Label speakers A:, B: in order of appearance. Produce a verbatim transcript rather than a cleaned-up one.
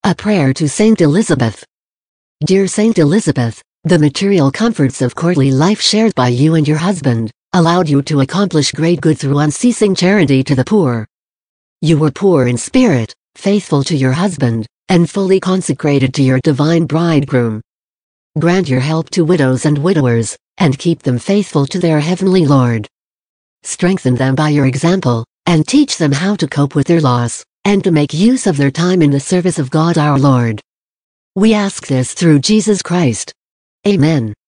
A: A prayer to Saint Elizabeth. Dear Saint Elizabeth, the material comforts of courtly life shared by you and your husband allowed you to accomplish great good through unceasing charity to the poor. You were poor in spirit, faithful to your husband, and fully consecrated to your divine bridegroom. Grant your help to widows and widowers, and keep them faithful to their heavenly Lord. Strengthen them by your example, and teach them how to cope with their loss, and to make use of their time in the service of God our Lord. We ask this through Jesus Christ. Amen.